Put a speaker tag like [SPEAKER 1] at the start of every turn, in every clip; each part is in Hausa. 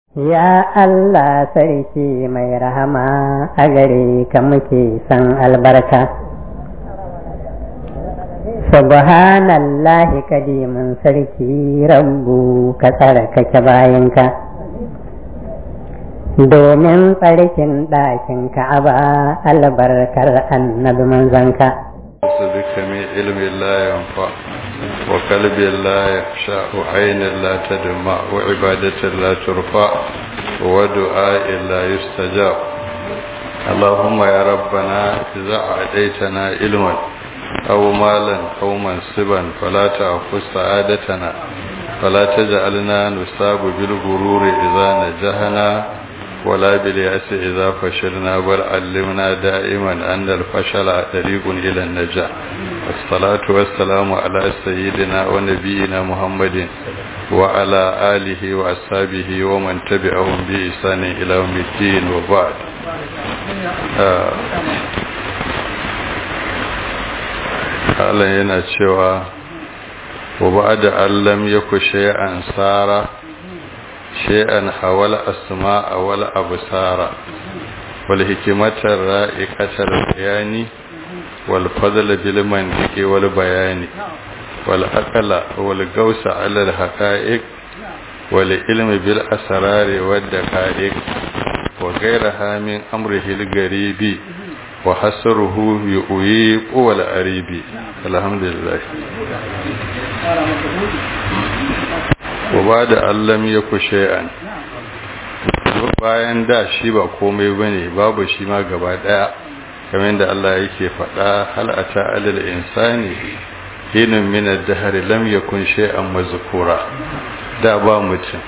[SPEAKER 1] Ya Allah sarki mai rahama, a gare ka muke san albarka. Subhanallahi kadimin sarki rabbu, ka tsarkake bayanka domin tsarkin ɗakin Ka'aba, albarkar annabi manzanka.
[SPEAKER 2] بك من علم لا ينفع وقلب لا يخشع وعين لا تدمع وعبادة لا ترفع ودعاء لا يستجاب. اللهم يا ربنا إذا أعطيتنا علما أو مالا أو منصبا فلا تأخذ سعادتنا فلا تجعلنا نصاب بالغرور إذا نجحنا ولا باليأس إذا فشلنا، بل علمنا دائما أن الفشل طريق إلى النجاح. والصلاة والسلام على سيدنا ونبينا محمد وعلى آله وأصحابه ومن تبعهم بإحسان إلى يوم الدين. وبعد، Allah yana cewa wa ba'da allam yaku shay'an sara شيئا حول أسماء ولا أبصار والحكمة الرائقة البيان والفضل بالمنطق والبيان والعقل والقوس على الحقائق والعلم بالأسرار والدقائق وغيرها من أمره الغريب وحسره يؤيب والأريب. الحمد لله. wa ba da allam ya kushe an bayan da shi ba komai bane, babu shi ma gaba daya, kamar da Allah yake faɗa hal ata alal insani hinun min ad-dahr lam yakun shay'an mazkura. da ba mutum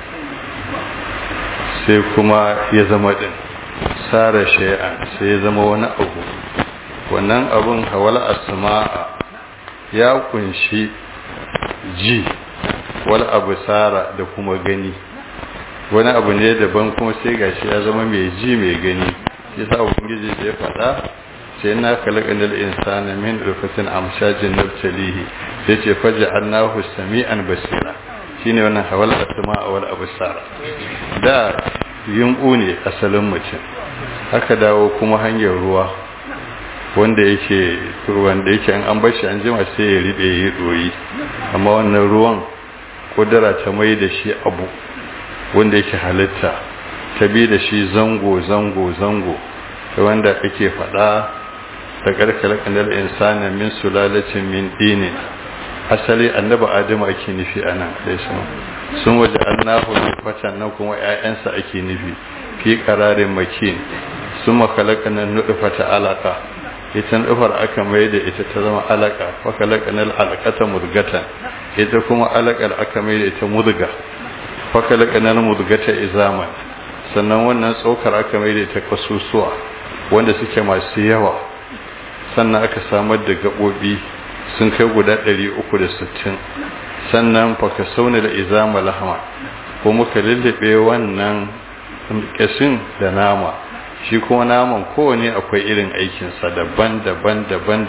[SPEAKER 2] sai kuma ya zama din sara shay'an, sai ya zama wani abu. wannan abun hawala asma'a ya kunshi ji wal absara da kuma gani. wani abu ne daban kuma sai gashi ya zama mai ji mai gani. yasa ubangiji da ya faɗa sai na khalaqal insana min nutfatin amshajin nabtalihi, sai ce faj'alnahu sami'an basira. shine wannan hawal asma'a wal absara. da yunku ne asalin mutum, haka dawo kuma hanyar ruwa wanda yake an bar shi an jima sai ya ribe ya doyi. amma wannan ruwan kudura ta mai da shi abu wanda yake halitta, ta bi da shi zango wanda ake fada da karkar kanal insana min sulalatin min dini. asali annabi adamu ake nufi anan sai sun waje annahu fatan nan kuma ƴaƴansa ake nufi fi qararin makin. summa khalaqana nutfata alaqa, ita nufar aka mai da ita ta zama alaka. wa khalaqanal alaqata mudghatan, ita kuma alakar aka mai da ita mudga. wa khalaqanal mudghata izaman, sannan wannan tsokar aka mai da ita kasusuwa wanda suke masu yawa. sannan aka samar da gabobi sun kai guda 360. sannan fa kasauna da izama lahma, ko muka lullube wannan kashin da nama. shi kuma naman kowane akwai irin aikinsa daban-daban,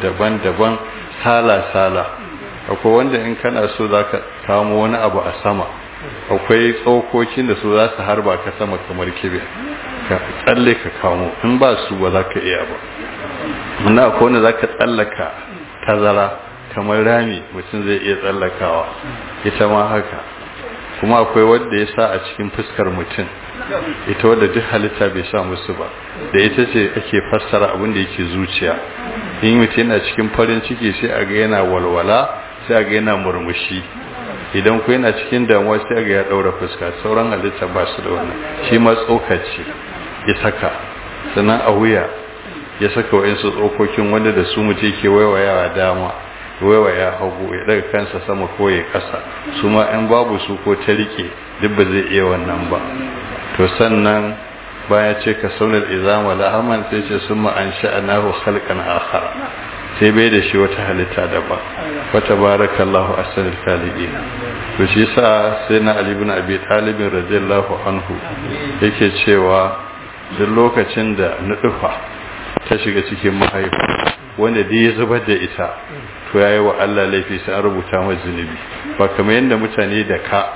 [SPEAKER 2] sala-sala. akwai wanda in kana so za ka kamo wani abu a sama, akwai tsokokin da su za su harba ka sama kamar kibe, ka tsalle ka kamo. in ba su ba za ka iya ba. muna akwai wanda za ka tsallaka tazara kamar rami, mutum zai iya tsallakawa. ita ma haka. kuma akwai wanda ya sa a cikin fuskar mutum, ita wadda duk halitta bai sa musu ba. da ita ce ake fassara abin da yake zuciya. in mutum yana cikin farin ciki sai a ga yana walwala, sai a ga yana murmushi. idan ku yana cikin damuwa sai a ga ya daura fuska. sauran halitta ba su da wannan. shi ma tsokaci ya saka. sannan a wuya ya saka wa'insu tsokokin wanda da su mutum ke waiwayawa dama, waiwaya hagu, ya daga kansa sama ko ya kasa. su ma in babu su ko ta rike duk ba zai iya wannan ba. to sannan baya ce ka saunar izama lahaman, sai ce sun ma'an sha'anahu khalqan akhar, sai bai da shi wata halitta daban. wa tabarakallahu ahsanul khaliqin. to shi sa sai na Ali ibn Abi Talib radiyallahu anhu yake cewa duk lokacin da nudufa ta shiga cikin mahaifa, wanda da ya zubar da ita, to yayi wa Allah laifi sai an rubuta masa zunubi. ba kamar yanda mutane da ka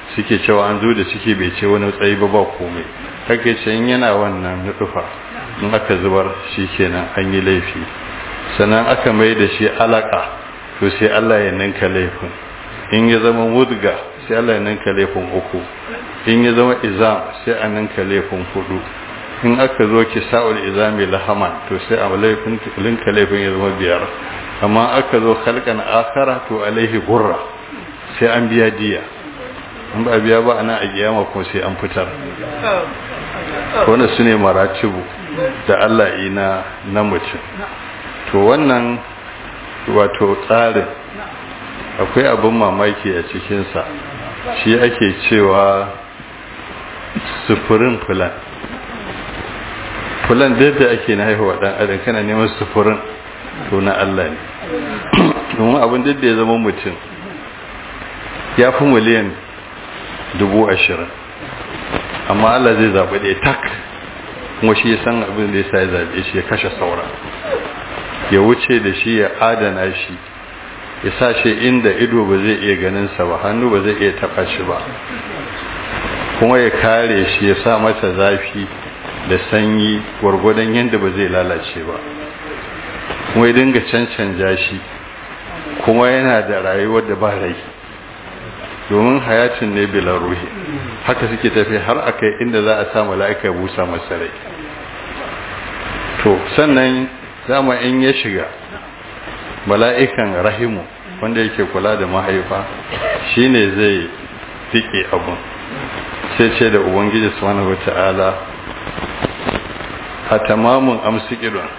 [SPEAKER 2] suke cewa an zo da ciki bai ce wani tsayi ba komai kake ce in yana wannan nufa in aka zubar shi kenan an yi laifi sannan aka mai da shi alaka to sai Allah ya ninka laifin in ya zama mudga sai Allah ya ninka laifin 3 in ya zama izam sai a ninka laifin 4 in aka zo kisa'ul izami lahaman to sai a laifin linka laifin ya zama 5 amma aka zo khalqan akhara to alaihi gurra sai an biya diya in ba biya ba ana a kiyama ko sai an fitar wannan sune maratibu da Allah ina na mutum to wannan wato tsarin akwai abin mamaki a cikinsa shi ake cewa sufurin fulan da ake na haihuwa dan adam kana neman sufurin to na Allah ne domin abin da ya zama mutum ya fi miliyan 20,000 amma Allah zai zaɓi ɗaya tak kuma shi ya san abin da ya sa ya zaɓe shi ya kashe saura ya wuce da shi ya adana shi ya sa shi inda ido ba zai iya ganinsa ba hannu ba zai iya taɓa shi ba kuma ya kare shi ya sa mata zafi da sanyi gwargwadon yadda ba zai lalace ba kuma ya dinga cancanja shi kuma yana da rayuwar da ba rai domin hayatin ne bilan ruhi haka suke tafi har akai inda za a sa mala'ika busa masa rai to sannan dama in ya shiga mala'ikan rahimu wanda yake kula da mahaifa shine zai fike abun sai ce da ubangiji subhanahu wata'ala a tamamun amsikidun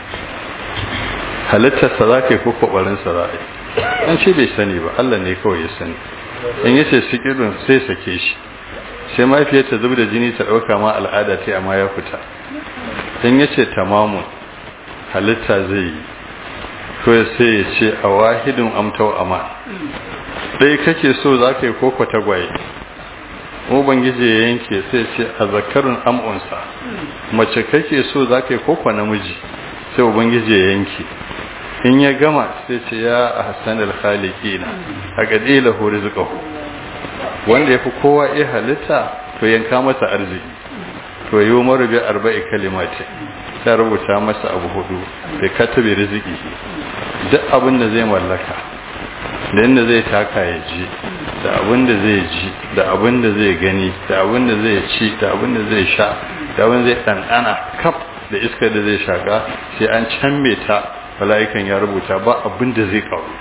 [SPEAKER 2] halittarsa za ka yi ko kwabarinsa za a yi an ce bai sani ba Allah ne kawai ya sani in yace sikidun sai sake shi sai mafiyar ta zub da jini ta ɗauka ma al'ada ta amma ya fita in yace tamamun halitta zai yi to sai ya ce a wahidin amtau ama ɗaya kake so za ka yi koko tagwaye ubangiji ya yanke sai ce a zakarun am'unsa mace kake so za ka yi koko namiji sai ubangiji ya yanke in ya gama sai ce ya a hassanar khaliqina a gadila hu rizqahu wanda yafi kowa ya halitta to yanka masa arziki to yi umaru bi 40 kalimati sai rubuta masa abu 4 da katabi rizqi duk abin da zai mallaka da inda zai taka ya ji da abin da zai ji da abin da zai gani da abin da zai ci da abin da zai sha da abin zai ɗanɗana kaf da iskar da zai shaka sai an canme ta mala'ikan ya rubuta ba abin da zai kawo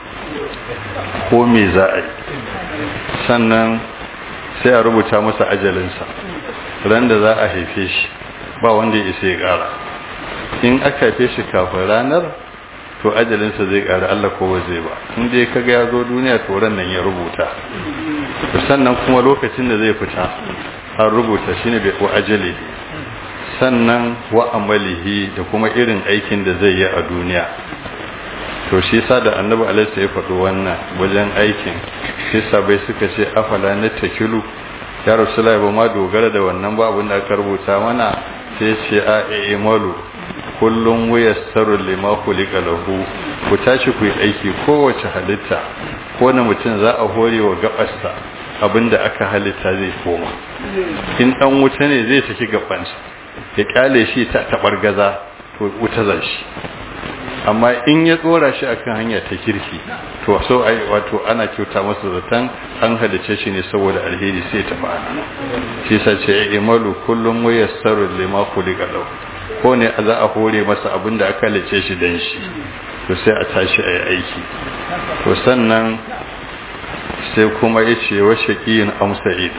[SPEAKER 2] ko me za a yi sannan sai a rubuta masa ajalinsa ran da za a haife shi ba wanda ya isa ya ƙara in aka haife shi kafin ranar to ajalinsa zai ƙara Allah ko ba zai ba inda ya kaga ya zo duniya to ran nan ya rubuta sannan kuma lokacin da zai fita an rubuta shine bai ko ajali sannan wa amalihi da kuma irin aikin da zai yi a duniya to shi yasa da annabi alaihi ya faɗo wannan wajen aikin sai sabai suka ce afala natakilu ya rasulullahi ba ma dogara da wannan ba abin da aka rubuta mana sai ce a imalu kullum wayassaru lima khuliqa lahu ku tashi ku yi aiki kowace halitta ko na mutum za a hore wa gabarsa abinda aka halitta zai koma in dan wuta ne zai saki gabansa ya kyale shi ta tabargaza to wuta zai shi amma in ya tsora shi akan hanya ta kirki to so ai wato ana kyauta masa zatan an halice shi ne saboda alheri sai ta fara shi yasa ce imalu kullum wayassaru lima khuliqa lahu ko ne za a hore masa abinda aka halice shi dan shi to sai a tashi ayi aiki to sannan sai kuma yace wa shaqiyin am sa'id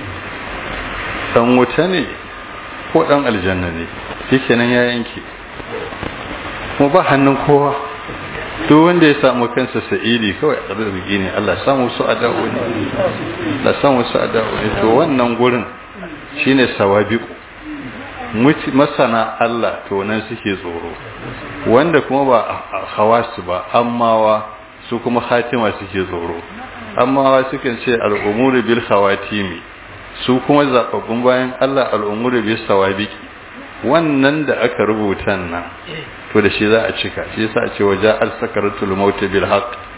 [SPEAKER 2] dan wuta ne ko dan aljanna ne shikenan ya yanke kuma ba hannun kowa duk wanda ya samu kansa sa'idi kawai arziki ne Allah samu su ada'u ne Allah samu su ada'u ne to wannan gurin shine sawabiqu masana Allah to nan suke tsoro wanda kuma ba hawasu ba ammawa su kuma khatima suke tsoro ammawa suke ce al'umuru bil khawatimi su kuma zababbun bayan Allah al'umuru bis sawabiqi wannan da aka rubuta nan to da shi za a cika shi yasa a ce waja al sakaratul maut bil haqq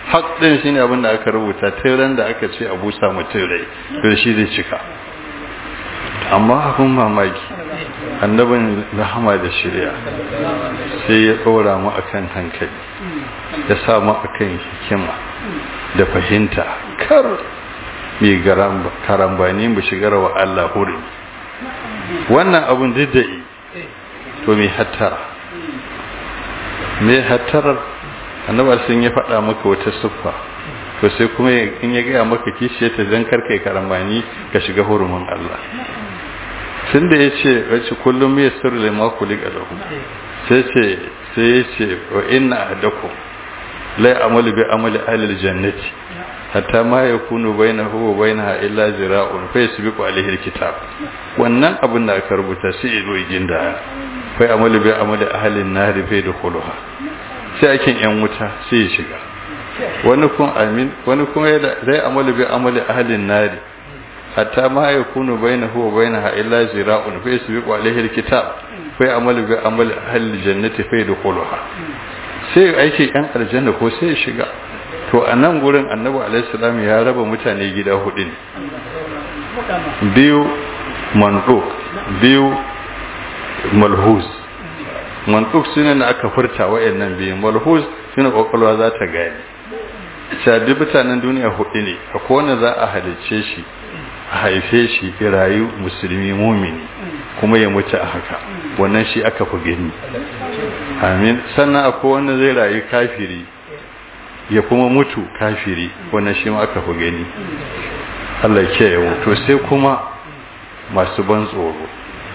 [SPEAKER 2] haq din shine abin da aka rubuta tun da aka ce abu sa mutum rai to shi zai cika. Amma abin mamaki annabin rahama da shirya sai ya ɗora mu akan hankali, ya sa mu akan hikima da fahimta, kar mai karambani mu shigar wa Allah huri. Wannan abin diddai to mai hattara, mai hattarar annabar sun ya faɗa maka wata siffa, to sai kuma in ya gaya maka kishiyar ta zan karkai karambani ka shiga hurumin Allah. Tun da ya ce wacce kullum ya sirri da makuli ƙalahu sai ya ce wa ina a dako lai amalu bi amali alil jannati hatta ma ya kunu bai na huwa bai na illa zira'un fai su biku alihir kitab. Wannan abin da aka rubuta sai ya zo igin da fai amalu bi amali ahalin nari fai da kuluha sai akin yan wuta sai ya shiga. Wani kuma zai amalu bi amali ahalin nari hatta ma ya kunu bainahu wa bainaha illa zira'un fa yasbiqu alayhi alkitab fa ya'malu bi amali ahli aljannati fa yadkhuluha. Sai aiki yan aljanna ko sai ya shiga. To anan gurin annabi alayhi salam ya raba mutane gida hudu ne, biyu manduk, biyu malhuz. Manduk shine da aka furta wayannan biyu, malhuz shine kokolwa za ta gani. Sai mutanen duniya hudu ne, akwai wanda za a halice shi a haife shi ya rayu musulmi mumini kuma ya mutu a haka, wannan shi aka fi gani. Amin. Sannan akwai wanda zai rayu kafiri ya kuma mutu kafiri, wannan shi ma aka fi gani. Allah ke yawo. To sai kuma masu ban tsoro,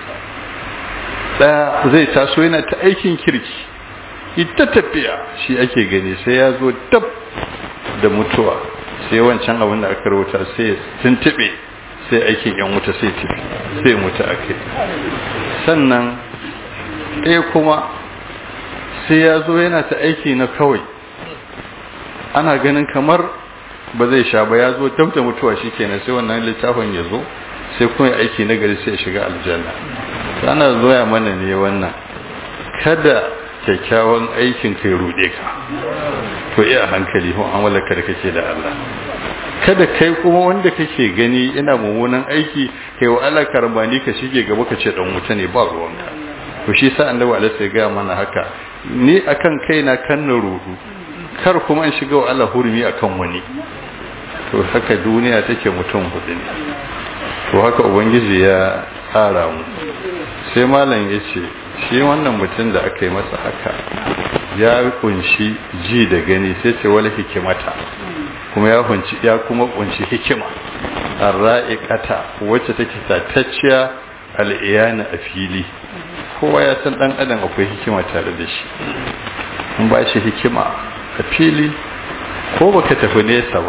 [SPEAKER 2] ɗaya zai taso yana ta aikin kirki ita tafiya shi ake gani, sai ya zo dab da mutuwa sai wancan abin da aka rubuta sai tuntube, sai aikin yan wuta sai tafi sai mutu ake. Sannan ɗaya kuma sai ya zo yana ta aiki na kawai, ana ganin kamar ba zai sha ba, ya zo dab da mutuwa shi kenan sai wannan littafin ya zo sai kuma aiki na gari sai ya shiga aljanna. Ana zoya mana ne wannan, kada kyakkyawan aikin kai rude ka, to iya hankali ko amalarka da kake da Allah. Kada kai kuma wanda kake gani ina mummunan aiki kai wa Allah karbani ka shige gaba ka ce dan wuta ne ba ruwanka. To shi sa annabi Allah sai ga mana haka, ni akan kaina kan na rudu, kar kuma in shiga wa Allah hurumi akan wani. To haka duniya take, mutum hudu ne. To haka ubangiji ya tsara mu. Sai malam yace shi wannan mutum da aka yi masa haka ya kunshi ji da gani, sai ce wala hikimata, kuma ya kuma kunshi hikima arra'iqata wacce take tatacciya al'iyana a fili. Kowa ya san dan adam akwai hikima tare da shi, in ba shi hikima a fili ko baka tafi nesa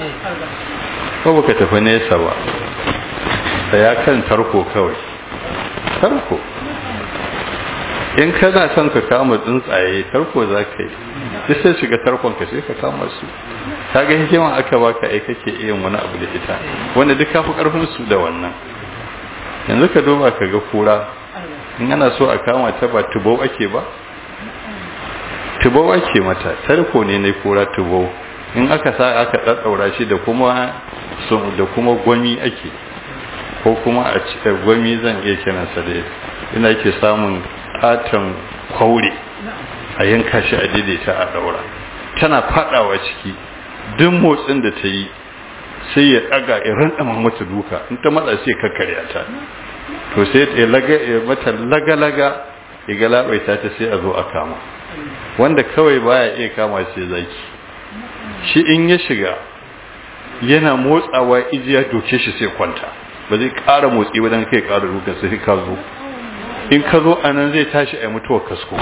[SPEAKER 2] ba da ya kan tarko kawai, tarko in kana son ka kama tsuntsaye tarko za ka yi, duk sai shiga tarkon ka sai ka kama su. Kaga hikima aka baka ai kake iya wani abu da ita, wanda duk kafi karfin su da wannan. Yanzu ka duba ka ga kura, in ana so a kama ta ba tubau ake ba, tubau ake mata, tarko ne na kura tubau. In aka sa aka daddaura shi da kuma gwami ake, ko kuma a cikin gwami zan iya kiransa da ina ke samun katon kwaure a yanka shi a daidaita a daura, tana fadawa ciki, duk motsin da ta yi sai ya daga irin dama mata duka, in ta matsa sai kakkarya ta, to sai ya mata laga ya galabaita ta sai a zo a kama. Wanda kawai baya iya kama sai zaki, shi in ya shiga yana motsawa ijiya doke shi sai kwanta, ba zai ƙara motsi ba dan kai ƙara dukan sai ka zo. In ka zo anan zai tashi a mutuwar kasko.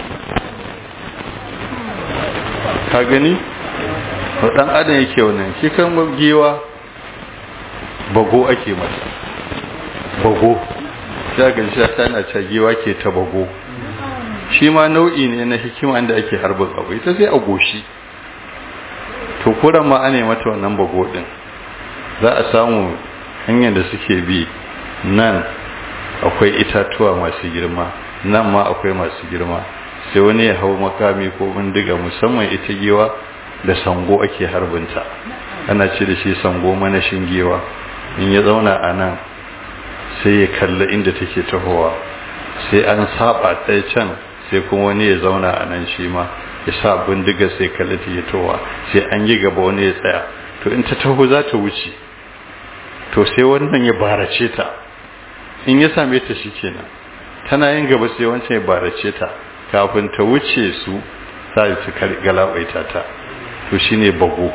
[SPEAKER 2] Ka gani dan adam yake wannan, shi kan giwa bago ake masa, bago daga shi tana ta giwa ke ta bago, shi ma nau'i ne na hikima da ake harbin abu, ita sai a goshi. To kuran ma ana mata wannan bago din, za a samu hanyar da suke bi, nan akwai itatuwa masu girma, nan ma akwai masu girma, sai wani ya hau makami ko bindiga, musamman ita giwa da sango ake harbinta, ana ce da shi sango mana shingewa. In ya zauna a nan sai ya kalli inda take tahowa, sai an saba ɗaya can sai kuma wani ya zauna a nan shi ma ya sa bindiga sai kalli take tahowa, sai an yi gaba wani ya tsaya. To in ta taho za ta wuce, to sai wannan ya barace ta, in ya same ta shi kenan, tana yin gaba sai wancan ya barace ta, kafin ta wuce su sai su galabaita ta. To shine bago.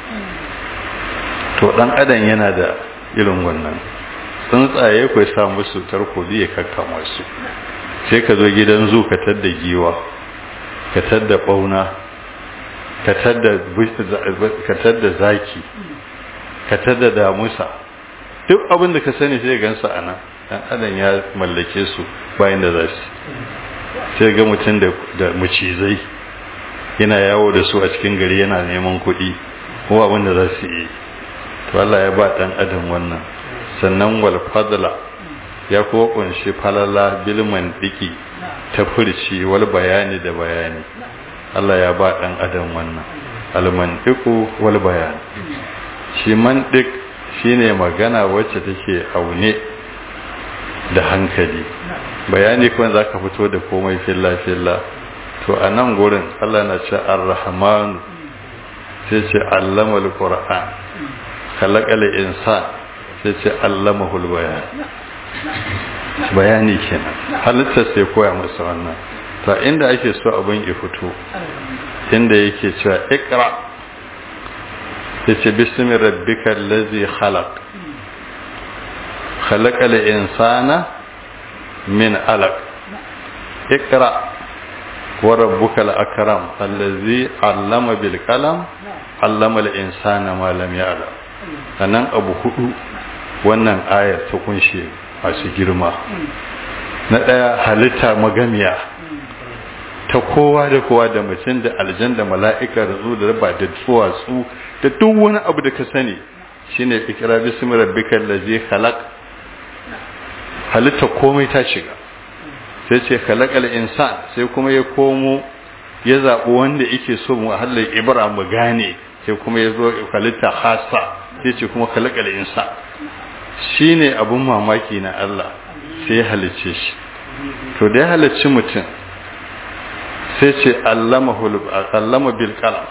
[SPEAKER 2] To dan adam yana da irin wannan, tsuntsaye ku sa musu tarko ya kakkama su. Sai ka zo gidan zu ka tadda giwa, ka tadda bauna, ka tadda zaki, ka tadda damusa, duk abin da ka sani sai gansa anan. Dan adam ya mallake su bayan da za su. Sai ga mutum da mucizai yana yawo da su a cikin gari yana neman kuɗi ko abin da za su yi. To Allah ya ba dan adam wannan. Sannan wal fadla ya kuma kunshi falala bilman diki ta furci wal bayani da bayani. Allah ya ba dan adam wannan, al mantiqu wal bayan. Shi mantiq shine magana wacce take aune da hankali, bayani kuma zaka fito da komai filla filla. To a nan gurin Allah na ce ar-rahmanu, sai ce allamal qur'an, khalaqal insan, sai ce allamahul bayan. Bayani kenan, halitta sai koya masa wannan. To inda ake so abin ya fito, inda yake cewa iqra, sai ce bismi rabbikal ladzi khalaq, khalaqal insana min alaq. Iqra wa rabbukal akram allazi allama bil qalam allama al insana ma lam ya'lam. Sanan abu hudu wannan ayar ta kunshe masu girma. Na daya halitta magamiya ta kowa da kowa, da mutum da aljan da mala'ika da zu da raba da tsuwatsu da duk wani abu da ka sani, shine ikra bismi rabbikal ladzi khalaq. Halitta komai ta shiga. Sai ce khalaqal insan, sai kuma ya komo ya zabi wanda yake so mu halal ibra mu gane, sai kuma ya zo halitta khassa, sai ce kuma khalaqal insan. Shine abun mamaki na Allah, sai ya halice shi. To da ya halicci mutum sai ce allama bil qalam,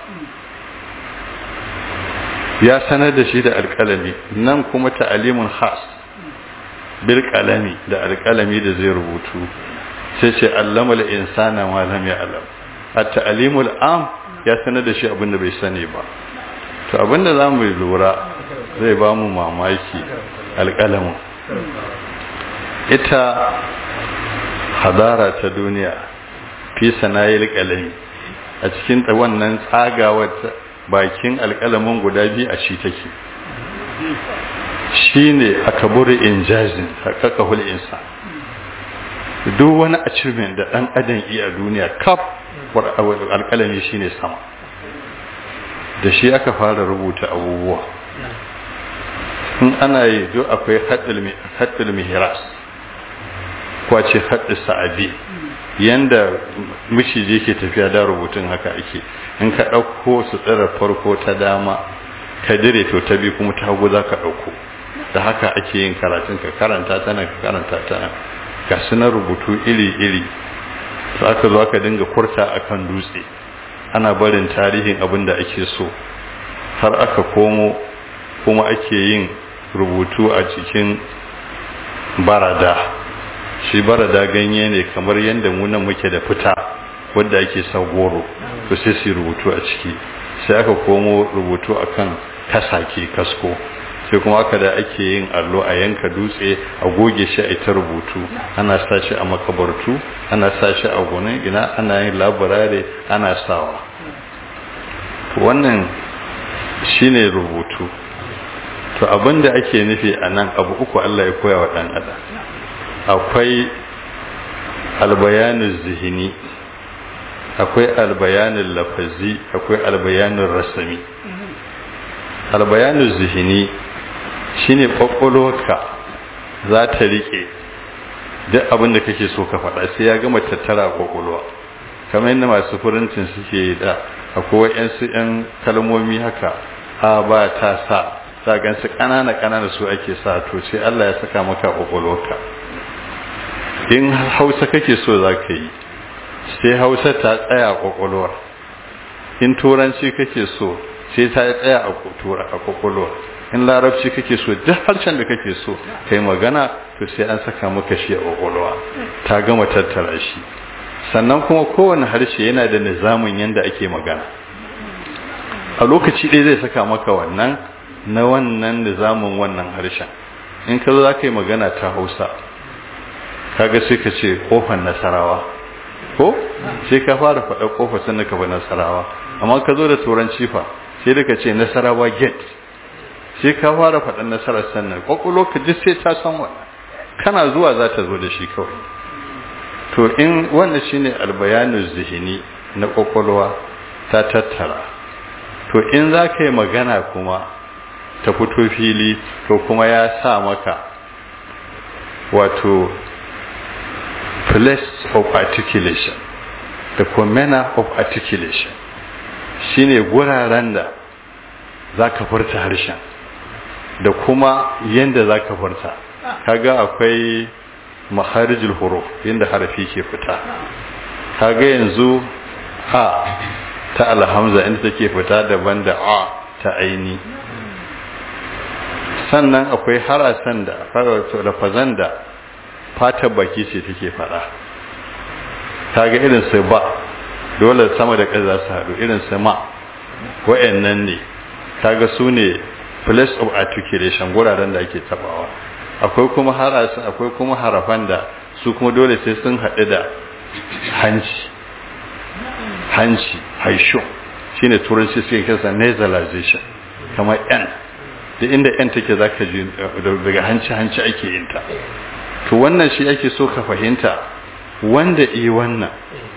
[SPEAKER 2] ya sanar da shi da alqalami. Nan kuma ta'alimun khas bil qalami, da alqalami da zai rubutu. Sai ce allama al insana ma lam ya'lam. At-ta'limul am ya sanar da shi abinda bai sani ba. To abinda zamu lura zai ba mu mamaki, alqalamu ita hadara ta duniya fi sanayil qalami, a cikin wannan tsagawar bakin alqalamin guda biyu a shi take. Shine akaburi injazin haqqaqahul insan. Duk wani achievement da dan adam yi a duniya kaf alqalami shine sama. Da shi aka fara rubuta abubuwa. In ana yi duk akwai haddul mihras, ko ce haddul sa'adi, yanda miciji yake tafiya da rubutun haka ake. In ka dauko su tsira farko ta dama ka dire, to ta bi kuma ta hagu zaka dauko. Da haka ake yin karatun, ka karanta ta nan, ka karanta ta nan. Ga sunan rubutu iri-iri. To aka zo aka dinga kurta akan dutse, ana barin tarihin abin da ake so, har aka komo kuma ake yin rubutu a cikin barada. Shi barada ganye ne kamar yadda munan muke da fita wadda ake sa goro, to sai su rubutu a ciki. Sai aka komo rubutu akan kasake, kasko. Sai kuma aka da ake yin allo, a yanka dutse a goge shi a ita rubutu, ana sa shi a makabartu, ana sa shi a gonan ina, ana yin labarare, ana sawa. Wannan shine rubutu. To abinda ake nufi a nan abu uku Allah ya koya wa dan adam. Akwai albayanul zihni, akwai albayanul lafazi, akwai albayanul rasmi. Albayanul zihni shine kwakwalwarka za ta rike duk abin da kake so ka faɗa, sai ya gama tattara kwakwalwa. Kamar yadda masu furintin suke yi da akwai wa'yansu 'yan kalmomi haka a ba ta sa za gansu ƙanana su ake sa to sai Allah ya saka maka ƙwaƙwalwarka. In hausa kake so za ka yi sai hausa ta tsaya a ƙwaƙwalwar, in turanci kake so sai ta tsaya a ƙwaƙwalwar, in larabci kake so duk harshen da kake so kai magana to sai an saka maka shi a ƙwaƙwalwa ta gama tattara shi. Sannan kuma kowane harshe yana da nizamin yanda ake magana, a lokaci ɗaya zai saka maka wannan na wannan nizamin wannan harshen. In ka zo za ka yi magana ta hausa kaga sai ka ce ƙofar Nasarawa ko sai ka fara faɗa ƙofar sannan ka fa Nasarawa, amma ka zo da turanci fa sai da ka ce Nasarawa gate, sai ka fara faɗan nasarar sannan ƙwaƙwalo ka ji sai ta san wannan, kana zuwa za ta zo da shi kawai. To in wannan shine albayanu zihini na ƙwaƙwalwa ta tattara, to in za ka yi magana kuma ta fito fili to kuma ya sa maka wato place of articulation da kuma manner of articulation, shine guraren da za ka furta harshen da kuma yanda za ka furta. Kaga akwai makharijul huruf inda harafi ke fita, kaga yanzu a ta alhamza inda take fita daban da a ta aini. Sannan akwai harasan da lafazan da fatar baki ce take fada, kaga irin su ba dole sama da ƙasa su haɗu, irin su ma wa'annan ne kaga su ne place of articulation, guraren da ake tabawa. Akwai kuma harasan, akwai kuma harafan da su kuma dole sai sun haɗu da hanci haisho, shine turanci suke kasa nasalization, kamar n da inda n take zaka ji daga hanci ake yin ta. To wannan shi ake so ka fahimta, wanda wannan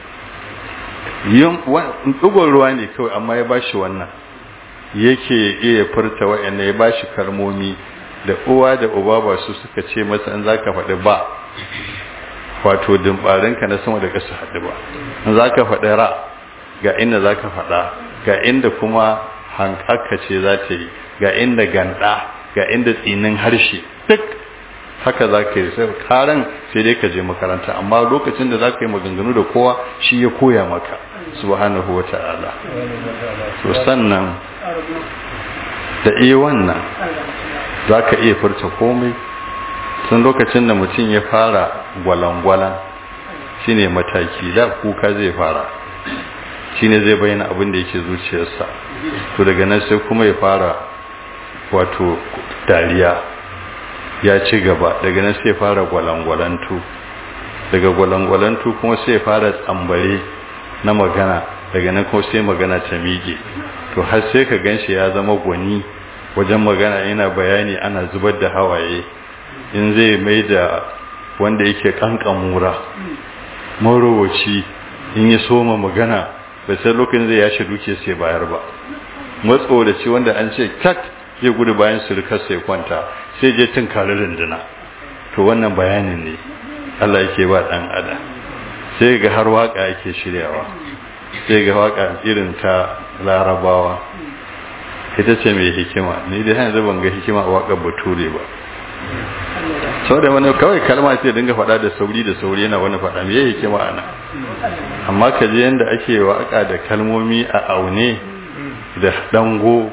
[SPEAKER 2] ɗugon ruwa ne kawai amma ya bashi wannan yake iya furta wa'annan, ya bashi kalmomi da uwa da uba ba su suka ce masa in zaka faɗi ba wato dimbarinka na sama da ƙasa haɗu ba, in zaka faɗi ra ga inda zaka faɗa, ga inda kuma hankaka ce za ta yi, ga inda ganda, ga inda tsinin harshe, duk haka za ka yi. sai karan sai dai ka je makaranta, amma lokacin da za ka yi maganganu da kowa shi ya koya maka subhanahu wa ta'ala. to sannan da iya wannan za ka iya furta komai. tun lokacin da mutum ya fara gwalangwalan shine mataki da kuka zai fara, shine zai bayyana abin da yake zuciyarsa, to daga nan sai kuma ya fara wato dariya, ya ci gaba, daga nan sai fara gwalangwalantu, daga gwalangwalantu kuma sai fara tsambare na magana, daga nan kuma sai magana ta miƙe. to har sai ka ganshi ya zama gwani wajen magana, yana bayani ana zubar da hawaye, in zai mai da wanda yake kankamura marowaci in ya soma magana bai sai lokacin zai yashi duke sai bayar ba, matso da ci wanda an ce kat zai gudu bayan surukar sai kwanta sai je tun kare runduna. to wannan bayanin ne Allah yake ba dan adam, sai ga har waka yake shiryawa, sai ga waka irin ta Larabawa, ita ce mai hikima. ni da yanzu ban ga hikima a wakar Bature ba, sau da wani kawai kalma sai dinga faɗa da sauri yana wani faɗa me hikima ana. amma ka je yanda ake waka da kalmomi a aune da dango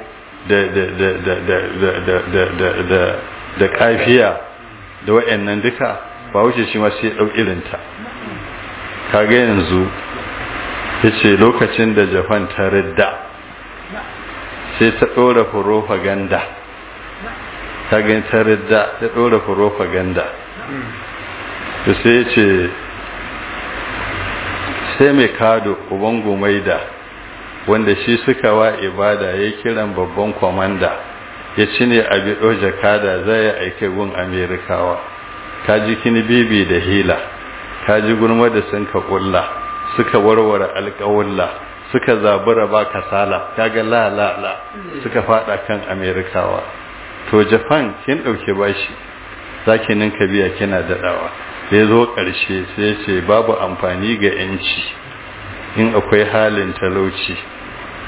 [SPEAKER 2] da kafiya da wayannan duka ba wuce shi ma sai dau irinta. kaga yanzu yace lokacin da Japan ta ridda sai ta dora propaganda, kaga ta ridda ta dora propaganda, to sai yace sai mai kado uban gumaida wanda shi suka wa ibada ya kiran babban kwamanda ya ci ne a bido jakada zai aike gun Amerikawa. kaji kini bibi da hila, kaji gurma da sun ka kulla suka warware alƙawulla, suka zabura ba kasala, kaga la suka fada kan Amerikawa. to Japan kin dauke bashi zaki ninka biya kina dadawa. sai zo karshe sai ce babu amfani ga yanci in akwai halin talauci,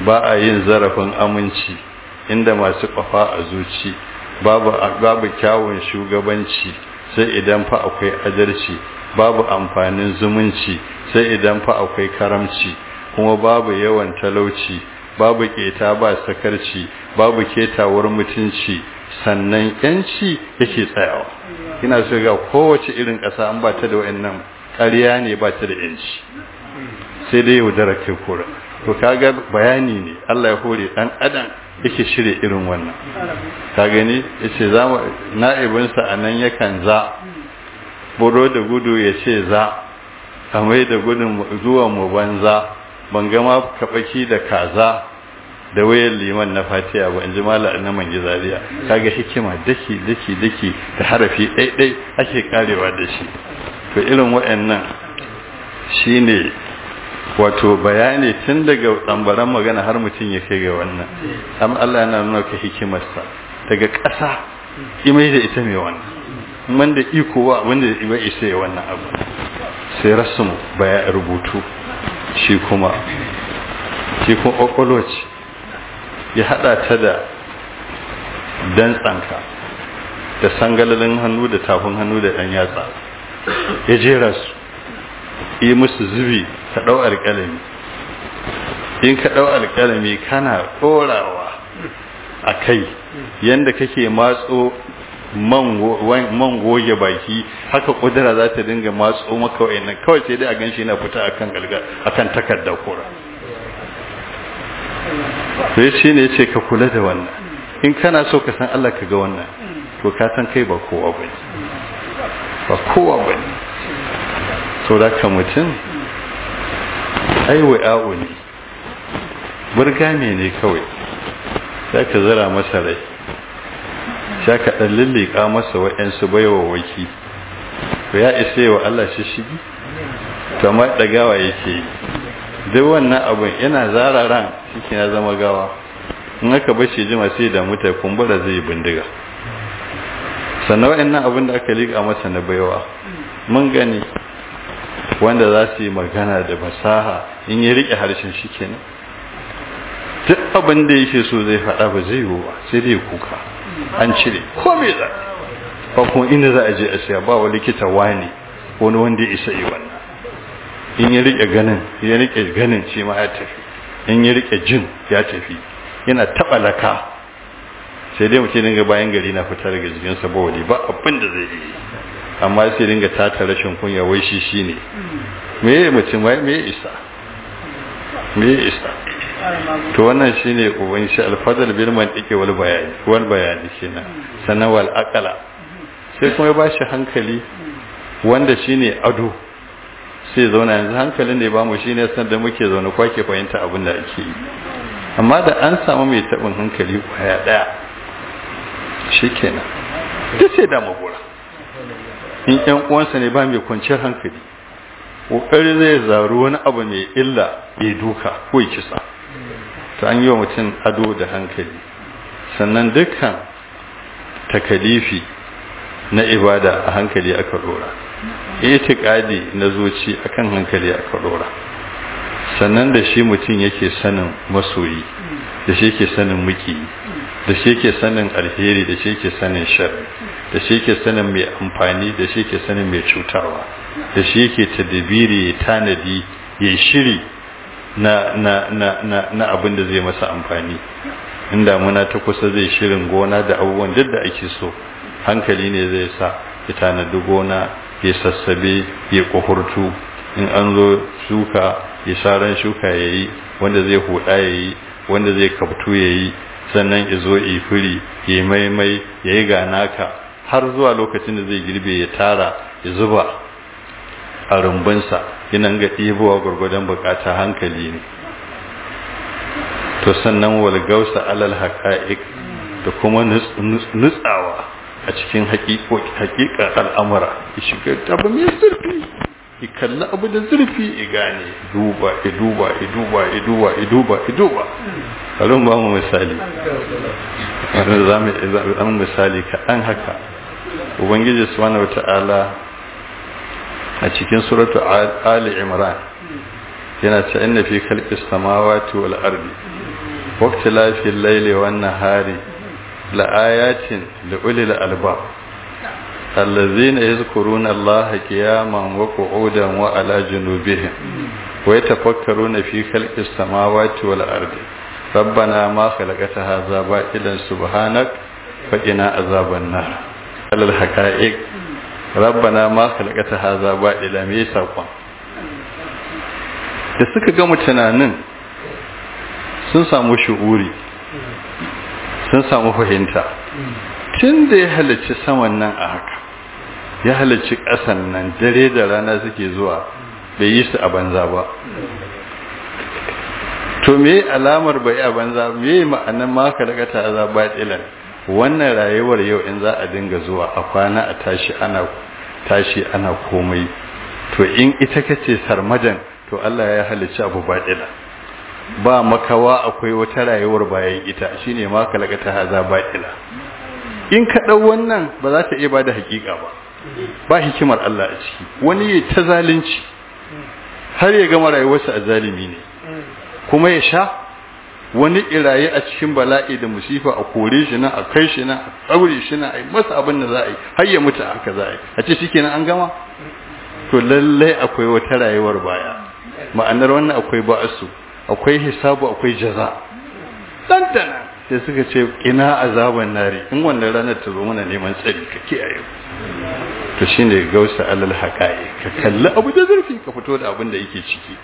[SPEAKER 2] ba a yin zarafin aminci inda masu ƙafa a zuci, babu kyawun shugabanci sai idan fa akwai adalci, babu amfanin zumunci sai idan fa akwai karamci, kuma babu yawan talauci, babu keta ba sakarci, babu ketawar mutunci, sannan yanci yake tsayawa. Ina so ga kowace irin ƙasa an ba ta da wayannan ƙarya ne, ba ta da yanci, sai dai yaudara kai kura. To kaga bayani ne Allah ya hore dan adam yake shirye irin wannan. Ka gani yace zamu na'ibinsa anan yakan za boro da gudu yace za amai da gudun zuwa mu banza, ban ga ma kabaki da kaza da wayar liman na Fatiha ba, inji mallan na mangi Zaria. Kaga hikima daki da harafi ɗaiɗai ake karewa da shi. To irin wayannan shine wato bayani tun daga tsambaran magana har mutum ya kai ga wannan. Amma Allah yana nuna ka hikimarsa daga ƙasa imai da ita mai wannan, man da iko wa wanda ba isa ya wannan abu. Sai rasmu baya rubutu shi kuma ƙwaƙwaloci ya haɗa ta da dantsanka da sangalalin hannu da tafin hannu da ɗan yatsa, ya jera su yi musu zubi. Ka ɗau alƙalami, in ka ɗau alƙalami kana ɗorawa a kai yadda kake matso man goge baki, haka ƙudura za ta dinga matso maka wa'annan, kawai sai dai a ganshi yana fita akan takardar kura. sai shi ne ce ka kula da wannan, in kana so ka san Allah ka ga wannan, to ka san kai ba kowa bane, to da ka mutum aiwa yawo ne, burgame ne kawai, za ka zira masa rai, sha ka ɗan lullika masa waɗansu baiwa waki, to ya isa yi wa Allah shi shigi, to amma ɗagawa yake yi. Duk wannan abin yana zara ran shi ya zama gawa, in aka bashi jima sai da mutai kumbura zai bindiga. Sannan waɗannan abin da aka liƙa masa na baiwa mun gani, wanda za su yi magana da fasaha, in ya riƙe harshen shi kenan duk abin da yake so zai faɗa ba zai yiwu ba, sai dai kuka an cire ko me za ba, kuma inda za a je a siya ba wa likita wani wani wanda ya isa yi wannan. In ya riƙe ganin shi ma ya tafi, in ya riƙe jin ya tafi, yana taɓa laka sai dai mutum dinga bayan gari na fita daga jikinsa ba wani ba abin da zai yi, amma sai dinga tata rashin kunya wai shi ne me mutum wai me isa to wannan shine uban shi alfadal bil mantiki wal bayani kenan. Sannan wal aqala sai kuma ya bashi hankali wanda shine ado, sai zauna yanzu hankalin da ya bamu shine san da muke zaune kwake fahimta abin da ake yi, amma da an samu mai tabin hankali kwaya daya shikenan duk sai da magura. In ƴan uwansa ne ba mai kwanciyar hankali, kokari zai zaru wani abu mai illa ya duka ko ya kisa, to an yi wa mutum ado da hankali. Sannan dukkan takalifi na ibada a hankali aka dora, itiqadi na zuci akan hankali aka dora. Sannan da shi mutum yake sanin masoyi, da shi yake sanin miki, da shi yake sanin alheri, da shi yake sanin sharri, da shi yake sanin mai amfani, da shi yake sanin mai cutarwa, da shi yake tadbiri ya tanadi ya shiri na abin da zai masa amfani. In damuna ta kusa zai shirin gona da abubuwan duk da ake so, hankali ne zai sa ya tanadi gona, ya sassabe, ya kuhurtu, in an zo shuka ya saran shuka yayi, wanda zai huda yayi, wanda zai kaftu yayi, sannan ya zo ya firi, ya maimai, ya yi ganaka, har zuwa lokacin da zai girbe ya tara ya zuba a rumbunsa, yana ga ɗibowa gwargwadon bukata hankali ne. To sannan walgausa alal haqa'iq, da kuma nutsawa a cikin haƙiƙar al'amura, ya shiga abu mai zurfi, ya kalli abu da zurfi, ya gane duba. Kalon ba mu misali, wanda za mu misali kaɗan haka. Ubangiji subhanahu wata'ala a cikin suratu Ali Imran yana ce inna fi khalqis samawati wal ardi waqtilafil layli wan nahari la ayatin li ulil albab allazina yadhkuruna allaha qiyaman wa qu'udan wa ala junubihim wa yatafakkaruna fi khalqis samawati wal ardi rabbana ma khalaqta hadha batilan subhanak faqina azaban nar alal haqa'iq rabbana ma khalaqta hadha batilan me sakon da suka ga mutanen sun samu shu'uri sun samu fahimta tun da ya halicci saman nan a haka ya halicci ƙasan nan dare da rana suke zuwa bai yi su a banza ba to me alamar bai a banza me ma'anar maka daga ta za batilan wannan rayuwar yau in za a dinga zuwa a kwana a tashi ana komai to in ita kace sarmadan to Allah ya halicci abu batila ba makawa akwai wata rayuwar bayan ita shine maka daga ta haza batila in ka dau wannan ba za ta iya bada hakika ba hikimar Allah a ciki wani ya ta zalunci har ya gama rayuwarsa a zalimi ne kuma ya sha wani iraye a cikin bala'i da musifa a kore shi nan a kai shi nan a tsaure shi nan a yi masa abin da za a yi har ya mutu haka za a yi a ce shikenan an gama to lallai akwai wata rayuwar baya ma'anar wannan akwai ba'asu akwai hisabu akwai jaza dandana sai suka ce ina azaban nari in wannan ranar ta zo mana neman tsari ka kiyaye to shine gausa alal haqa'i ka kalli abu da zurfi ka fito da abin da yake ciki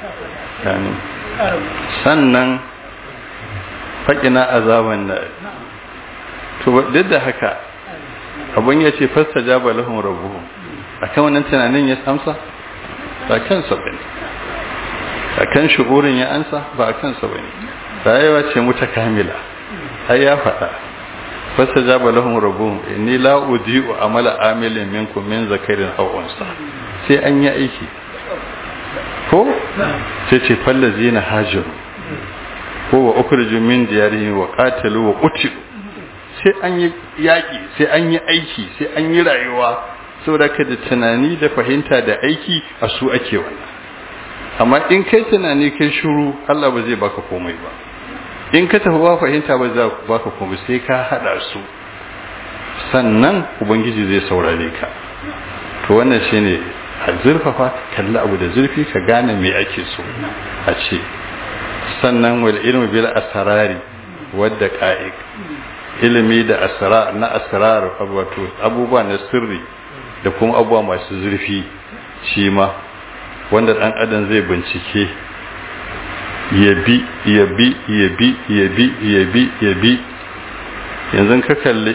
[SPEAKER 2] sannan faƙina azaban nari to duk da haka abun ya ce fastajaba lahum rabbuhum akan wannan tunanin ya amsa ba kansa bane akan shugurin ya ansa ba kansa bane rayuwa ce mutakamila ai ya faɗa fastajaba lahum rabbuhum inni la udi'u amala amilin minkum min zakarin aw unsa sai an yi aiki ko sai ce fallazina hajaru ko wa ukhriju min diyarihim wa qatalu wa qutilu sai an yi yaki sai an yi aiki sai an yi rayuwa saboda ka da tunani da fahimta da aiki a su ake wannan amma in kai tunani kai shiru Allah ba zai baka komai ba in ka tafi ba fahimta ba za baka komai sai ka hada su sannan ubangiji zai saurare ka to wannan shine a zurfafa kalli abu da zurfi ka gane me ake so a ce sannan wal ilmu bil asrari wadda qa'iq ilimi da asrar wato abubuwa na sirri da kuma abubuwa masu zurfi shi ma wanda dan adam zai bincike yabi yanzu ka kalli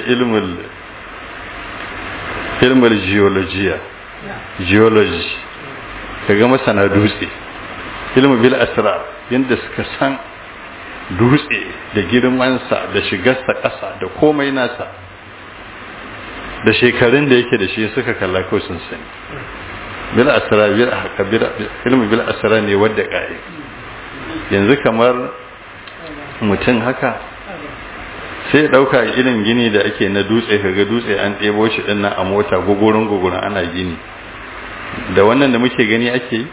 [SPEAKER 2] ilmul geology kaga masana dutse ilmu bil asrar yanda suka san dutse da girmansa da shigarsa ƙasa da komai nasa da shekarun da yake da shi suka kalla ko sun sani bil asrar ilmu bil asrar ne wadda ƙa'i yanzu kamar mutum haka sai ɗauka irin gini da ake na dutse kaga dutse an ɗebo shi ɗin nan a mota gugurin ana gini da wannan da muke gani ake yi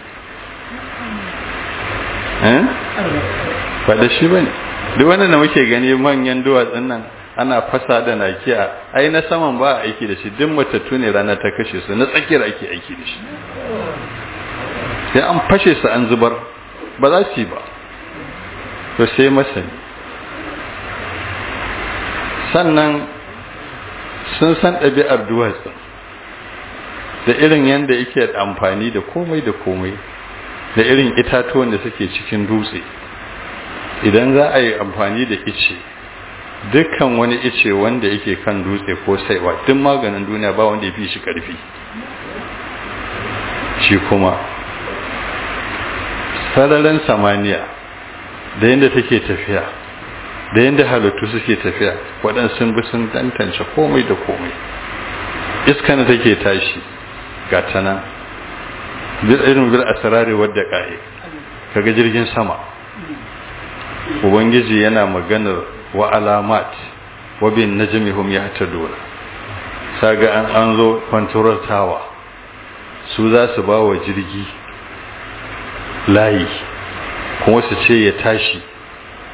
[SPEAKER 2] ba da shi ba ne duk wannan da muke gani manyan duwatsun nan ana fasa da nakiya ai na saman ba a aiki da shi duk matattu ne rana ta kashe su na tsakiyar ake aiki da shi sai an fashe su an zubar ba za su yi ba to sai masani sannan sun san ɗabi'ar duwatsun da irin yadda yake amfani da komai da irin itatuwan da suke cikin dutse idan za a yi amfani da ice dukkan wani ice wanda yake kan dutse ko saiwa duk maganin duniya ba wanda ya fi shi ƙarfi shi kuma sararin samaniya da yadda take tafiya da yadda halittu suke tafiya waɗansu bi sun tantance komai da komai iskan da take tashi ga ta nan irin bil asrari wadda ƙa'i kaga jirgin sama ubangiji yana maganar wa alamat wa bin najmihum yahtadun saga an zo control tower su za su ba wa jirgi layi kuma su ce ya tashi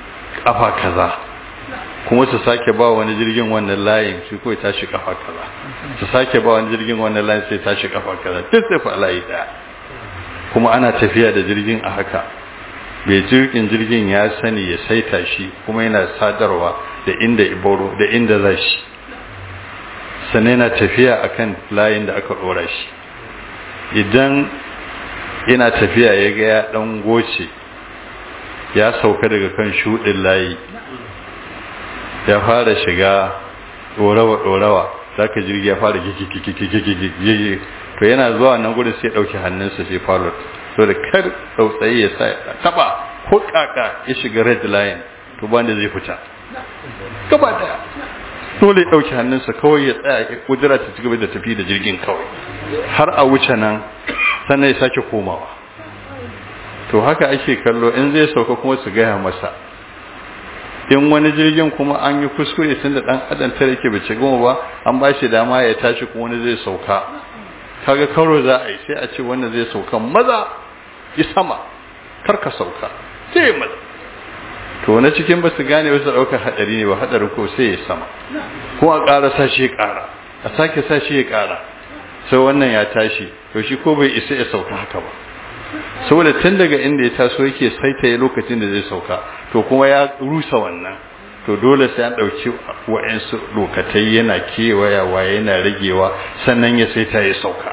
[SPEAKER 2] kafa kaza kuma su sake ba wani jirgin wannan layin shi ko ya tashi kafa kaza su sake ba wani jirgin wannan layin sai tashi kafa kaza duk sai fa layi daya kuma ana tafiya da jirgin a haka bai jirgin ya sani ya saita shi kuma yana sadarwa da inda iboro da inda za shi sannan yana tafiya akan layin da aka dora shi idan ina tafiya ya ga ya dan goce ya sauka daga kan shudin layi ya fara shiga dorawa zaka jirgi ya fara gigi to yana zuwa nan gurin sai dauki hannunsa sai pilot to da kar tsautsayi ya sa taba ko kaka ya shiga red line to banda zai fita gaba daya dole ya dauki hannunsa kawai ya tsaya kudura ta cigaba da tafi da jirgin kawai har a wuce nan sannan ya sake komawa to haka ake kallo in zai sauka kuma su gaya masa in wani jirgin kuma an yi kuskure tun da dan adam tare ke bace goma ba an ba shi dama ya tashi kuma wani zai sauka kaga karo za a yi sai a ce wannan zai sauka maza yi sama karka sauka sai maza to na cikin ba su gane wasu daukar hadari ne ba hadarin ko sai ya sama ko a ƙara sashi ya ƙara a sake sashi ya ƙara sai wannan ya tashi to shi ko bai isa ya sauka haka ba saboda tun daga inda ya taso yake saita ya lokacin da zai sauka to kuma ya rusa wannan to dole sai an dauki wa'ansu lokatai yana kewayawa yana ragewa sannan ya saita ya sauka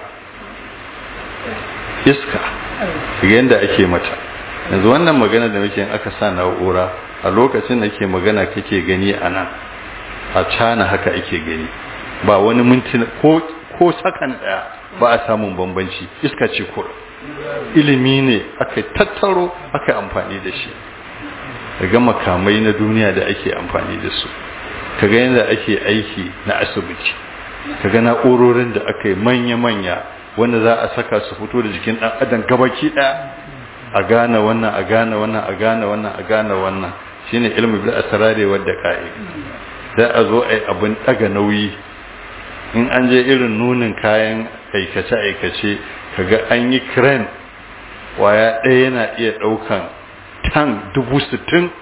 [SPEAKER 2] iska yanda ake mata yanzu wannan magana da muke aka sa na'ura a lokacin da ke magana kake gani a nan a cana haka ake gani ba wani minti ko sakan daya ba a samun bambanci iska ce kur ilimi ne aka tattaro aka amfani da shi daga makamai na duniya da ake amfani da su kaga yadda ake aiki na asibiti kaga na'urorin da aka yi manya-manya wanda za a saka su fito da jikin dan adam gabaki daya a gane wannan a gane wannan a gane wannan a gane wannan shine ilmu bil asrari wadda qa'i da a zo ai abun daga nauyi in an je irin nunin kayan aikace kaga an yi crane waya ɗaya yana iya ɗaukan tan 60,000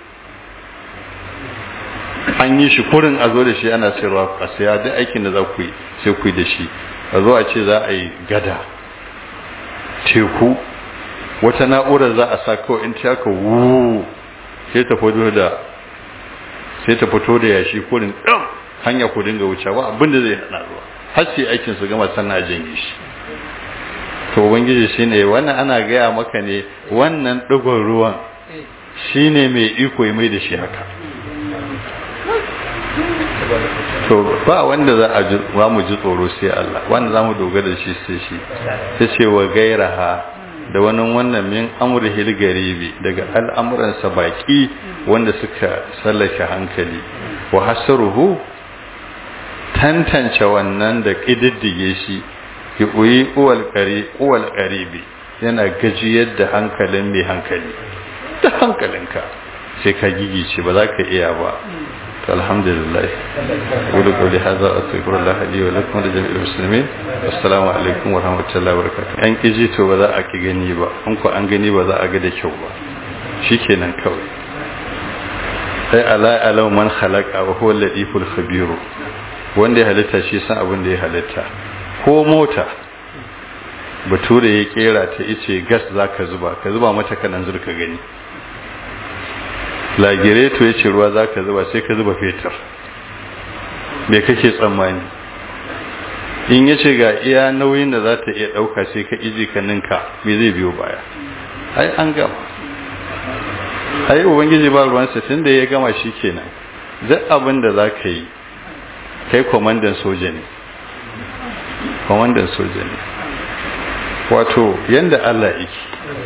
[SPEAKER 2] an yi shi kurin a zo da shi ana sayarwa a saya duk aikin da za ku yi sai ku yi da shi a zo a ce za a yi gada teku wata na'urar za a sa kawai in ta ka wuuu sai ta fito da yashi kurin ɗan hanya ku dinga wuce ba abinda zai hana ruwa har sai aikin su gama sannan janye shi to ubangiji shine wannan ana gaya maka ne wannan digon ruwan shine mai iko ya mai da shi haka to ba wanda za mu ji tsoro sai Allah wanda za mu dogara da shi sai shi tace wa gairaha da wannan min amrihil garibi daga al'amuransa baki wanda suka sallake hankali wa hasaruhu tantance wannan da kididdige shi ki uyi uwal qaribi yana gajiyar da hankalin mai hankali da hankalinka sai ka gigice ba za ka iya ba to alhamdulillah quli hadha astaghfirullah li wa lakum wa jami'il muslimin assalamu alaikum wa rahmatullahi wa barakatuh an kiji to ba za a ki gani ba an ko an gani ba za a ga da kyau ba shikenan kawai sai ala man khalaqa wa huwa al-latiful khabir wanda ya halitta shi san abin da ya halitta ko mota bature ya kera ta ice gas zaka zuba ka zuba mata kanan zurka gani lagireto ya ce ruwa zaka zuba sai ka zuba fetur me kake tsammani in yace ga iya nauyin da za ta iya dauka sai ka iji ka ninka me zai biyo baya ai an gama ai ubangiji ba ruwansa tunda ya gama shi kenan duk abin da zaka yi kai komandan soja ne wato yanda Allah yake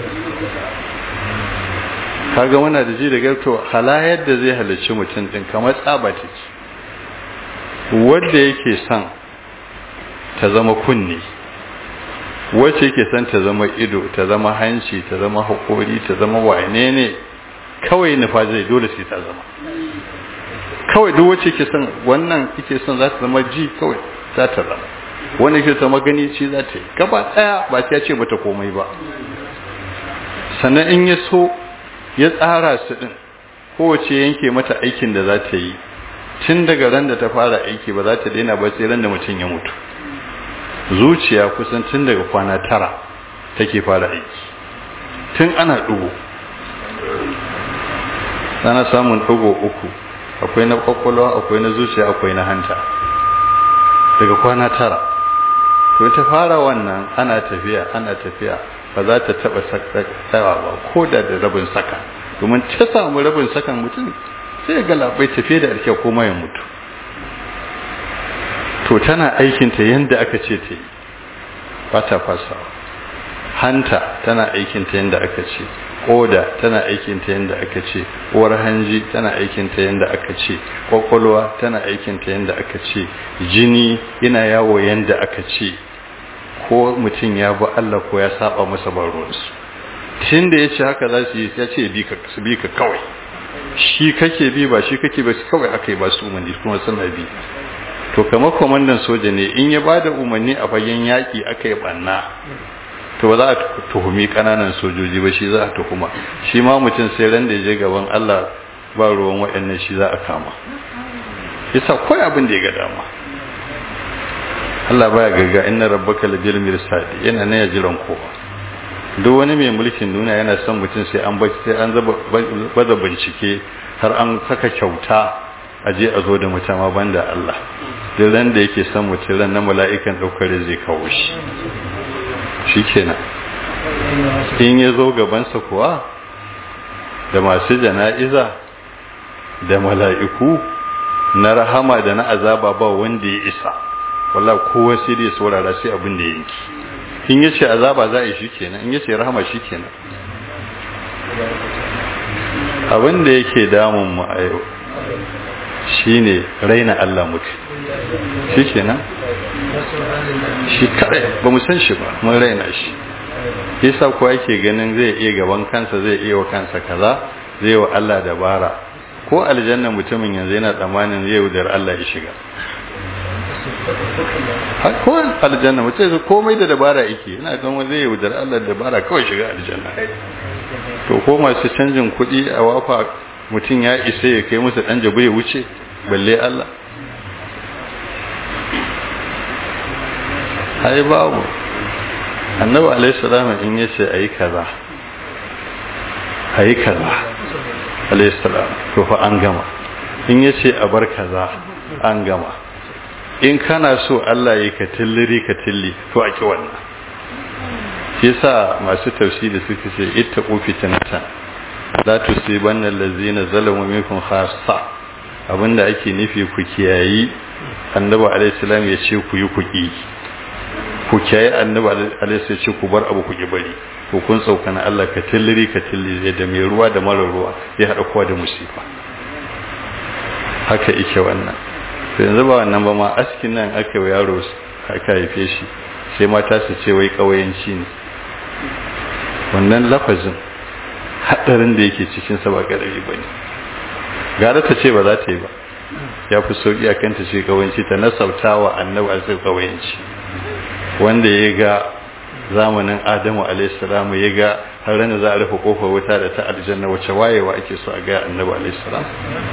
[SPEAKER 2] kaga muna da ji da garto halayar da zai halicci mutum din kamar tsaba take wanda yake son ta zama kunni wacce yake son ta zama ido ta zama hanci ta zama hakori ta zama wane ne kawai nufa zai dole sai ta zama kawai duk wacce yake son wannan yake son za ta zama ji kawai za ta zama wanda yake zama gani ci za ta yi gaba daya ba ta ce bata komai ba sannan in ya so ya tsara su din kowace yanke mata aikin da za ta yi tun daga ran da ta fara aiki ba za ta daina ba sai ran da mutum ya mutu. Zuciya kusan tun daga kwana 9 take fara aiki, tun ana ɗugo ana samun ɗugo 3, akwai na kwakwalwa, akwai na zuciya, akwai na hanta, daga kwana 9. to ta fara wannan ana tafiya ba za ta taba tsawa ba ko da rabin saka, domin ta samu rabin sakan mutum sai ga labai tafiye da alke kuma ya mutu. to tana aikinta yanda aka ce ta yi, ba ta fasawa. Hanta tana aikinta yanda aka ce, koda tana aikinta yanda aka ce, uwar hanji tana aikinta yanda aka ce, kwakwalwa tana aikinta yanda aka ce, jini yana yawo yanda aka ce, ko mutum ya bi Allah ko ya saba masa baronsu. Tun da ya ce haka za su yi, ya ce bi ka kawai, shi kake bi ba shi kake ba, kawai aka yi ba su umarni kuma suna bi. To kamar kwamandan soja ne, in ya ba da umarni a fagen yaƙi aka yi ɓanna, to ba za a tuhumi ƙananan sojoji ba, shi za a tuhuma. Shi ma mutum sai ran da ya je gaban Allah ba ruwan waɗannan shi za a kama. Yasa kawai abin da ya ga dama. Allah baya gaga, inna rabbaka labil mirsadi, yana ne ya jiran kowa. Duk wani mai mulkin duniya yana son mutum sai an baza bincike har an saka kyauta a je a zo da mutum ma banda Allah. Duk ran da yake son mutum ran na mala'ikan daukare zai kawo shi. Shikenan. In ya zo gabansa kuwa da masu jana'iza da mala'iku na rahama da na azaba ba wanda ya isa. Wallahi kowa sai dai saurara sai abin da yanki. In yace azaba za a yi shikenan, in yace rahama shikenan. Abin da yake damun mu a yau shine raina Allah mutu. Shikenan. Shi kare ba mu san shi ba, mun raina shi. Yasa kowa yake ganin zai iya gaban kansa, zai iya wa kansa kaza, zai wa Allah dabara. Ko aljanna mutumin yanzu yana tsammanin zai yaudar Allah ya shiga. Ko aljanna mutum zai komai da dabara yake, yana ganin zai yaudar Allah da dabara kawai shiga aljanna. To ko masu canjin kuɗi a wafa mutum ya isa ya kai musu ɗan jabu ya wuce, balle Allah. Ai babu. Annabi alaihi salam in yace ayi kaza alaihi salam to fa an gama. In yace a bar kaza an gama. In kana so Allah ya ka tilli to a ki wannan. Yasa masu tafsiri suke ce ittaqu fitnatan la tusibanna allazina zalamu minkum khassa. Abinda ake nufi ku kiyayi, Annabi alaihi salam ya ce ku yi kuki. Ku kiyaye Annabi alaihi salam ya ce ku bar abu ku ki bari. To kun saukana Allah ka tilli da mai ruwa da mara ruwa ya hada kowa da musifa. Haka yake wannan. To yanzu ba wannan ba ma, askin nan aka yi yaro aka haife shi sai mata su ce wai kawayanci ne. Wannan lafazin hadarin da yake cikin sa ba karami bane. Gara ta ce ba za ta yi ba, ya fi sauki akan ta ce kawayanci, ta nasautawa Annabi alaihi kawayanci. Wanda ya ga zamanin Adamu alaihi salam, ya ga har ranar za a rufe kofar wuta da ta aljanna, wace wayewa ake so a ga Annabi alaihi salam.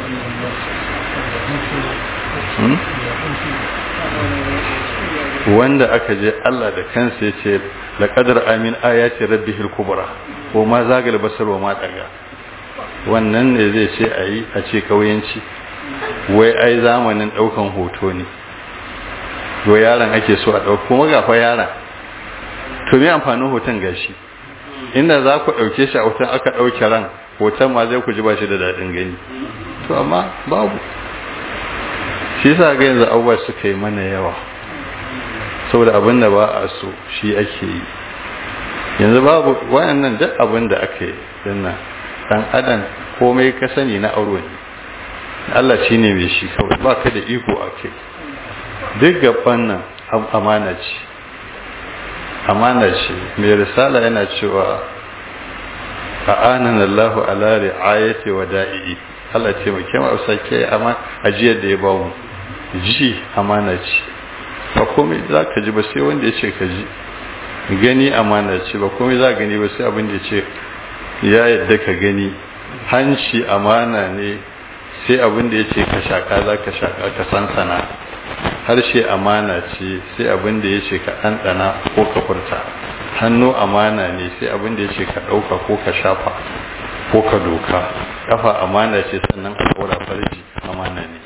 [SPEAKER 2] Wanda aka je Allah da kansa ya ce laqadar amin ayati rabbihil kubra ko ma zagal basar wa ma daga. Wannan ne zai ce ayi a ce kauyanci, wai ai zamanin daukan hoto ne, to yaron ake so a dauko, kuma ga fa yaron, to me amfanin hoton gashi? Inda za ku dauke shi a hoton aka dauke ran, hoton ma zai ku ji ba shi da dadin gani. To amma babu. Shi yasa ga yanzu abubuwa suka yi mana yawa, saboda abin da ba a so shi ake yi. Yanzu babu wayannan duk abin da aka yi dinnan, dan adam komai ka sani na aure ne. Allah shine mai shi kawai, ba ka da iko akai. Duk gaban nan amana ce. Amana ce. Mai risala yana cewa a'anana Allahu ala ri'ayati wada'i. Allah ce mu kema usake amma ajiyar da ya ba mu. Ji amana ce. Ba komai za ka ji ba sai wanda ya ce ka ji. Gani amana ce, ba komai za ka gani ba sai abin da ya ce ya yadda ka gani hanci amana ne, sai abin da yace ka shaka za ka shaka ka sansana. Harshe amana ce, sai abin da yace ka ɗanɗana ko ka furta. Hannu amana ne, sai abin da yace ka ɗauka ko ka shafa ko ka doka. Kafa amana ce, sannan a ɗora farji amana ne.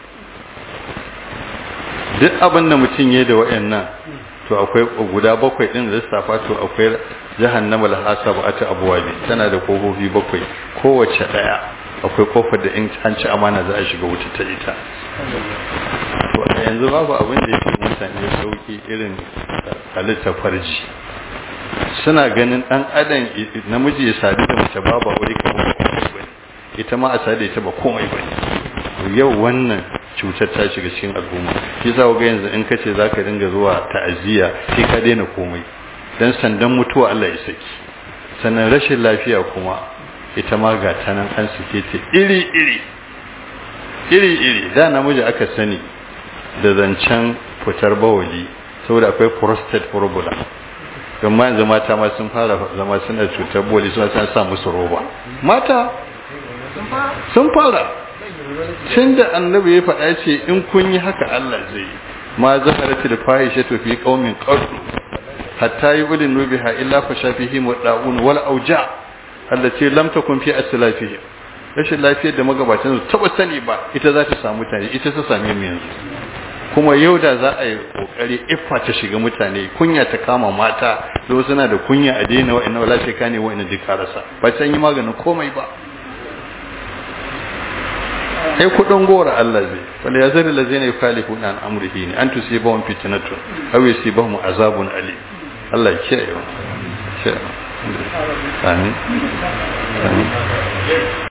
[SPEAKER 2] Duk abin da mutum ya da wa'annan to akwai guda 7 din da lissafa, to akwai jahannama al-hasaba ata abwabi, tana da kofofi 7, kowace daya akwai kofar da in an ci amana za a shiga wuta ta ita. To yanzu babu abin da yake mutane sauki irin halitta farji. Suna ganin dan adam namiji ya sadu da mace babu aure kamar komai, ita ma a sadu ita ba komai bane. Yau wannan cutar ta shiga cikin al'umma. Shi yasa ga yanzu in kace zaka dinga zuwa ta'aziyya sai ka daina komai, dan sandan mutuwa Allah ya saki. Sannan rashin lafiya kuma ita ma ga ta nan an sake ta iri da namiji aka sani da zancen fitar bawali saboda akwai prostate problem. Amma yanzu mata ma sun fara zama suna cutar bawali, suna sa musu roba. Mata sun fara tun da annabi ya faɗa ce in kun yi haka Allah zai yi. Ma zaharati da fahisha to fi qaumin qaddu hatta yu'linu biha illa fa shafihim wada'un wal auja allati lam takun fi aslafihim. Rashin lafiyar da magabatan su taba sani ba ita za ta samu mutane, ita ta same mu yanzu. Kuma yau da za a yi kokari iffa ta shiga mutane, kunya ta kama mata, do suna da kunya a daina wa'annan wala sai kane wa'annan duk karasa ba san yi maganin komai ba. Ai kudin gora Allah zai wala yazari lazina yukhalifuna an amrihi an tusibahum fitnatun aw yusibahum azabun alim. Allah ya kiyaye. Amin. Amin.